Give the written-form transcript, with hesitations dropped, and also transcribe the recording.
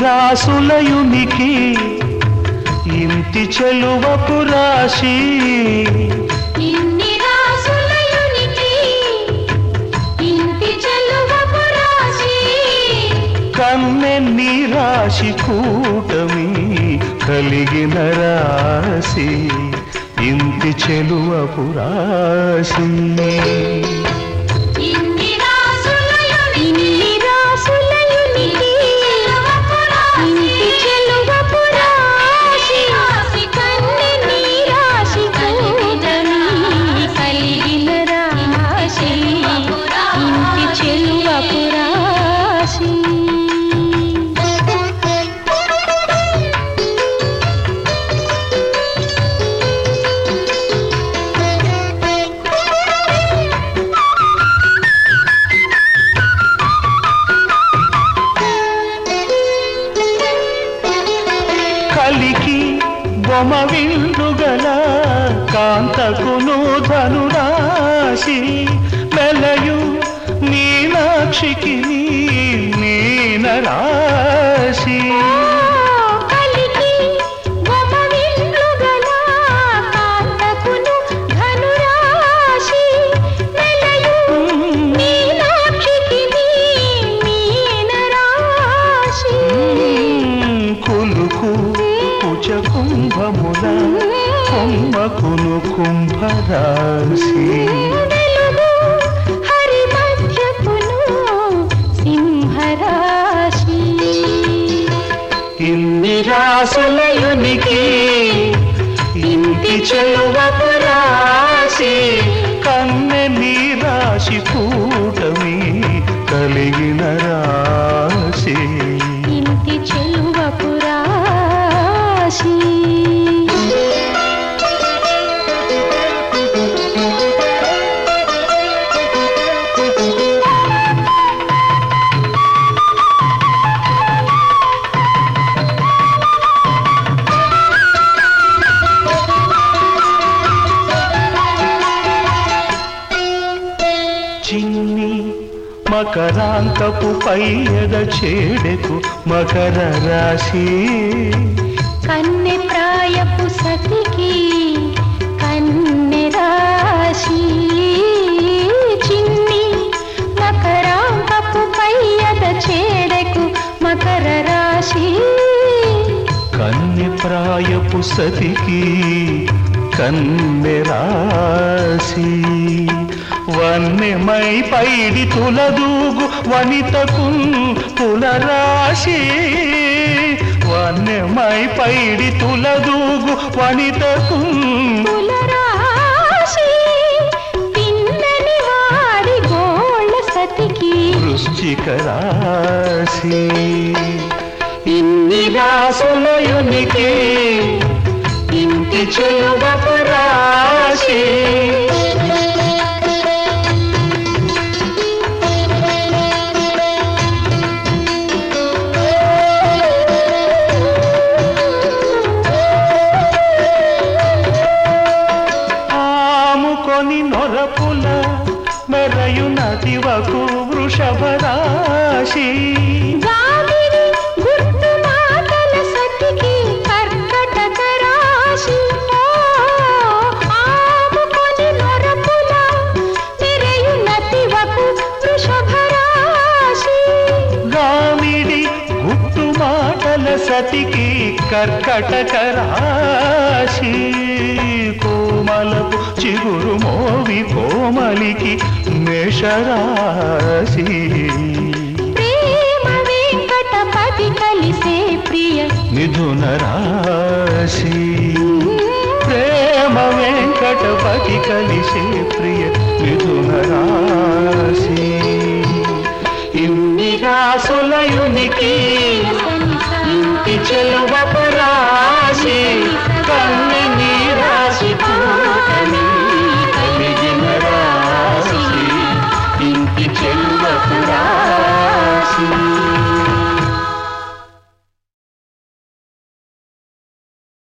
రాసులయునికి ఇంటి చెలువపు రాశి ఇన్ని రాసులయునికి ఇంటి చెలువపు రాశి కన్నెన్ని రాశి కూటమి కలిగిన రాశి ఇంటి చెలువపు రాశి కలికి బొమ విందుగల కాంతకును ధనురాశి మెలయు మీనాక్షికి మీన రాశి కుంభముల కుంభకును కుంభరాశి హరి మధ్యకును సింహరాశి ఇన్ని రాసులయునికి ఇంటి చెలువపు రాశి కన్నెని రాశి కూటమి కలిగిన రాశి ఇంటి చెలువపు రాశి చిన్ని మకరాంతపు పైయద చేడెకు మకర రాశి కన్నె ప్రాయపు సతికి కన్నె రాశి చిన్ని మకరాంతపు పైయద చేడెకు మకర రాశి కన్నె ప్రాయపు సతికి కన్నె రాశి వన్నెమై పైడి తులదూగు వనితకు తులరాశి వన్నెమై పైడి తులదూగు వనితకు తులరాశి పిన్నని వాడి గోళ్ళ సతికి వృశ్చిక రాశి ఇన్ని రాసులయునికి ఇంటి చెలువపు రాశి నొరపుల మెరయు నదివకు వృషభ రాశి గాలిని గుర్తు మాటల సతికి కర్కటక రాశి ఆముకొని నొరపుల మెరయు నదివకు వృషభ రాశి గామిడి గుర్తు మాటల సతికి కర్కటక రాశి కోమలపు చిగురు మోవి కోమలికి మేషరాశి ప్రేమ వెంకటపతి కలిసే ప్రియ మిథున రాశి ప్రేమ వెంకటపతి కలిసే ప్రియ మిథున రాశి ఇన్ని రాసులయునికి ఇంటి చెలువపు రాశి